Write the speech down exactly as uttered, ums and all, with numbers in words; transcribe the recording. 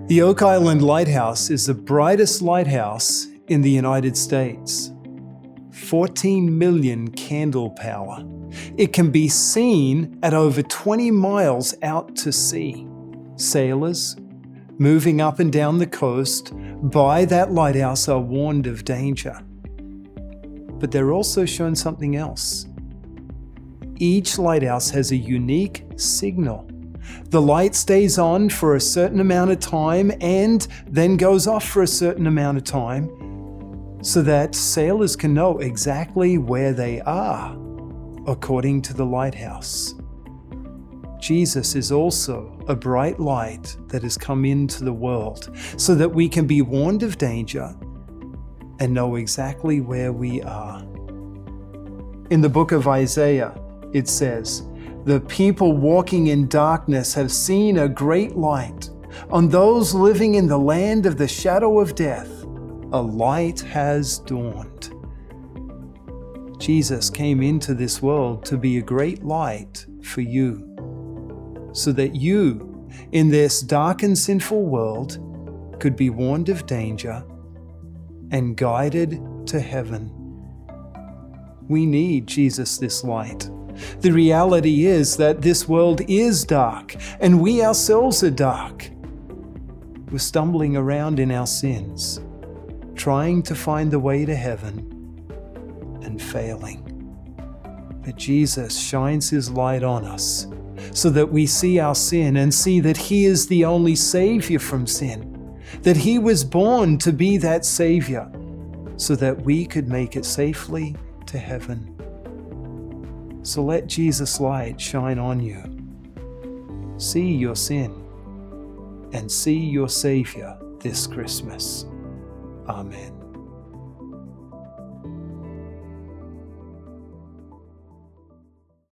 The Oak Island Lighthouse is the brightest lighthouse in the United States. fourteen million candle power. It can be seen at over twenty miles out to sea. Sailors moving up and down the coast by that lighthouse are warned of danger. But they're also shown something else. Each lighthouse has a unique signal. The light stays on for a certain amount of time and then goes off for a certain amount of time so that sailors can know exactly where they are according to the lighthouse. Jesus is also a bright light that has come into the world so that we can be warned of danger and know exactly where we are. In the book of Isaiah, it says, "The people walking in darkness have seen a great light. On those living in the land of the shadow of death, a light has dawned." Jesus came into this world to be a great light for you, so that you, in this dark and sinful world, could be warned of danger and guided to heaven. We need Jesus, this light. The reality is that this world is dark, and we ourselves are dark. We're stumbling around in our sins, trying to find the way to heaven, and failing. But Jesus shines His light on us so that we see our sin and see that He is the only Savior from sin, that He was born to be that Savior so that we could make it safely to heaven. So let Jesus' light shine on you. See your sin and see your Savior this Christmas. Amen.